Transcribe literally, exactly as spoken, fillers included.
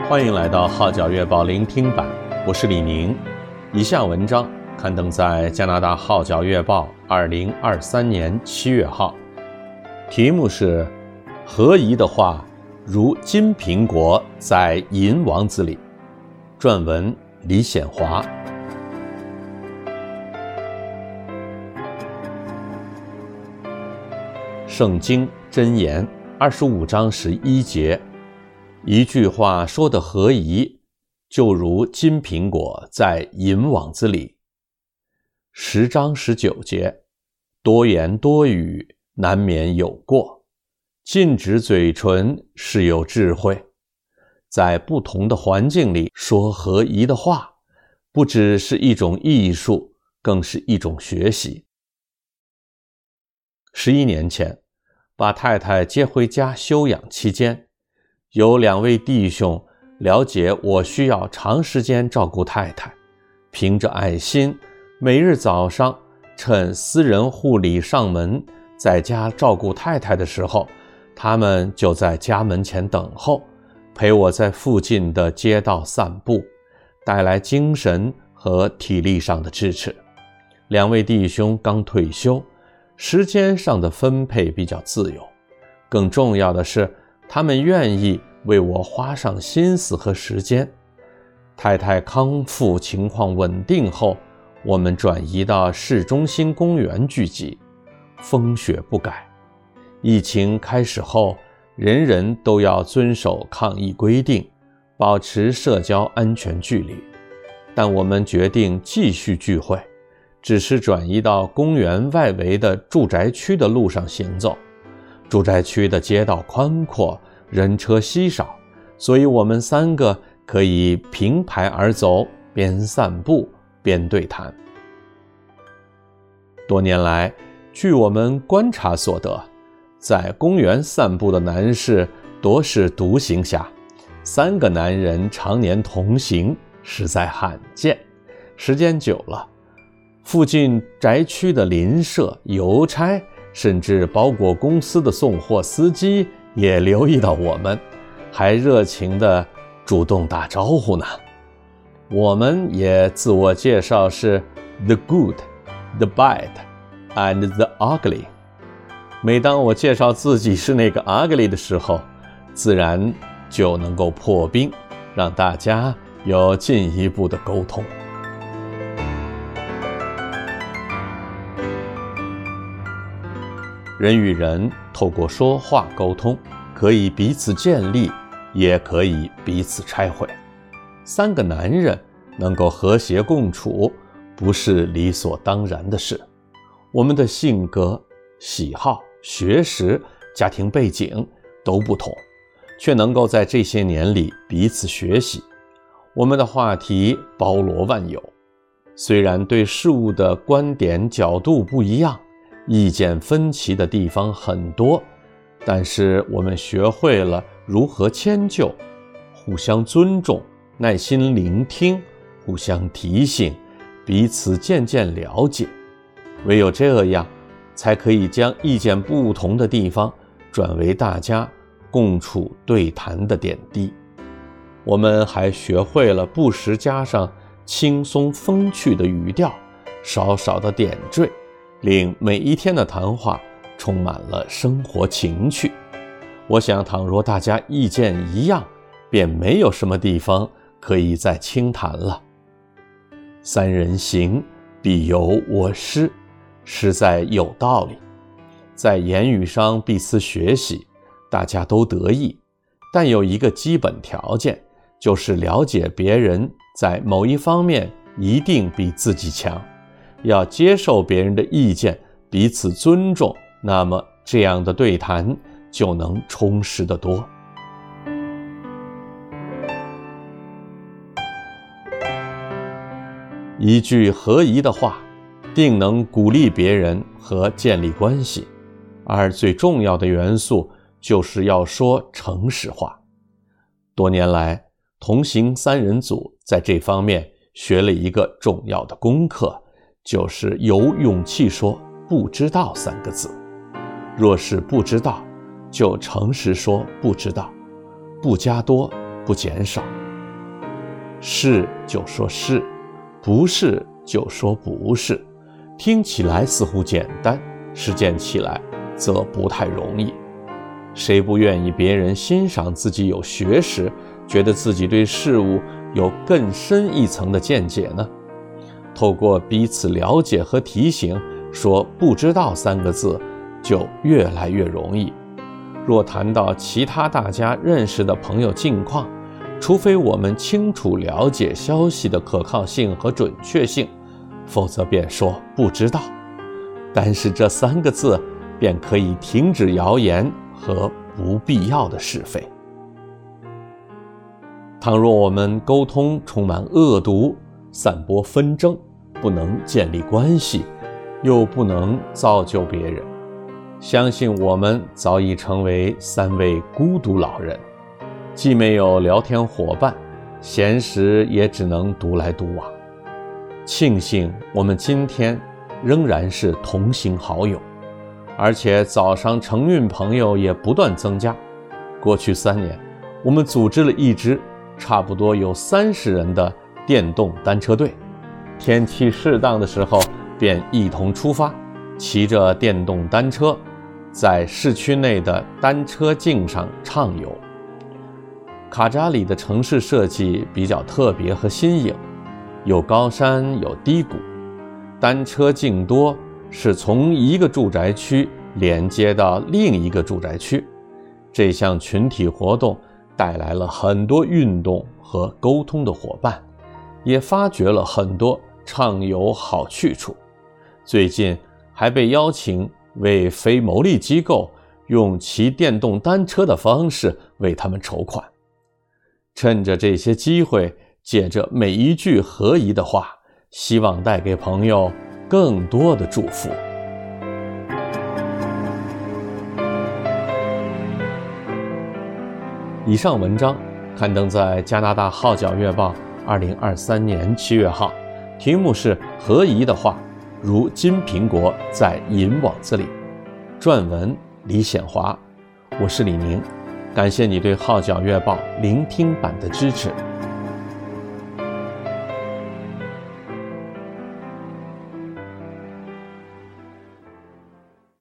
欢迎来到号角月报聆听版，我是李宁。以下文章刊登在加拿大号角月报二零二三年七月号，题目是合宜的话如金苹果在银王子里，撰文李显华。圣经箴言二十五章十一节，一句话说得合宜，就如金苹果在银网子里。十章十九节，多言多语难免有过，禁止嘴唇是有智慧。在不同的环境里说合宜的话，不只是一种艺术，更是一种学习。十一年前，把太太接回家休养期间，有两位弟兄了解我需要长时间照顾太太，凭着爱心，每日早上趁私人护理上门，在家照顾太太的时候，他们就在家门前等候，陪我在附近的街道散步，带来精神和体力上的支持。两位弟兄刚退休，时间上的分配比较自由，更重要的是，他们愿意为我花上心思和时间。太太康复情况稳定后，我们转移到市中心公园聚集，风雪不改。疫情开始后，人人都要遵守抗疫规定，保持社交安全距离，但我们决定继续聚会，只是转移到公园外围的住宅区的路上行走。住宅区的街道宽阔，人车稀少，所以我们三个可以平排而走，边散步边对谈。多年来，据我们观察所得，在公园散步的男士多是独行侠，三个男人常年同行实在罕见。时间久了，附近宅区的邻舍、邮差，甚至包裹公司的送货司机也留意到我们，还热情地主动打招呼呢。我们也自我介绍是 The Good, The Bad, and The Ugly。 每当我介绍自己是那个 ugly 的时候，自然就能够破冰，让大家有进一步的沟通。人与人透过说话沟通，可以彼此建立，也可以彼此拆毁。三个男人能够和谐共处，不是理所当然的事。我们的性格、喜好、学识、家庭背景都不同，却能够在这些年里彼此学习。我们的话题包罗万有，虽然对事物的观点角度不一样，意见分歧的地方很多，但是我们学会了如何迁就，互相尊重，耐心聆听，互相提醒，彼此渐渐了解。唯有这样，才可以将意见不同的地方转为大家共处对谈的点滴。我们还学会了不时加上轻松风趣的语调，少少的点缀，令每一天的谈话充满了生活情趣。我想，倘若大家意见一样，便没有什么地方可以再轻谈了。三人行，必有我师，实在有道理。在言语上彼此学习，大家都得益，但有一个基本条件，就是了解别人在某一方面一定比自己强，要接受别人的意见，彼此尊重，那么这样的对谈就能充实得多。一句合宜的话，定能鼓励别人和建立关系，而最重要的元素就是要说诚实话。多年来，同行三人组在这方面学了一个重要的功课，就是有勇气说不知道三个字。若是不知道，就诚实说不知道，不加多不减少。是就说是，不是就说不是，听起来似乎简单，实践起来则不太容易。谁不愿意别人欣赏自己有学识，觉得自己对事物有更深一层的见解呢？透过彼此了解和提醒，说不知道三个字就越来越容易。若谈到其他大家认识的朋友近况，除非我们清楚了解消息的可靠性和准确性，否则便说不知道。但是这三个字便可以停止谣言和不必要的是非。倘若我们沟通充满恶毒，散播纷争，不能建立关系，又不能造就别人，相信我们早已成为三位孤独老人，既没有聊天伙伴，闲时也只能独来独往。庆幸我们今天仍然是同行好友，而且早上承运朋友也不断增加。过去三年，我们组织了一支差不多有三十人的电动单车队，天气适当的时候便一同出发，骑着电动单车在市区内的单车径上畅游。卡扎里的城市设计比较特别和新颖，有高山有低谷，单车径多，是从一个住宅区连接到另一个住宅区。这项群体活动带来了很多运动和沟通的伙伴，也发掘了很多畅游好去处。最近还被邀请为非牟利机构用骑电动单车的方式为他们筹款。趁着这些机会，借着每一句合宜的话，希望带给朋友更多的祝福。以上文章刊登在加拿大《号角月报》二零二三年七月号，题目是合宜的话，如金苹果在银网子里。撰文李显华，我是李宁，感谢你对《号角月报》聆听版的支持。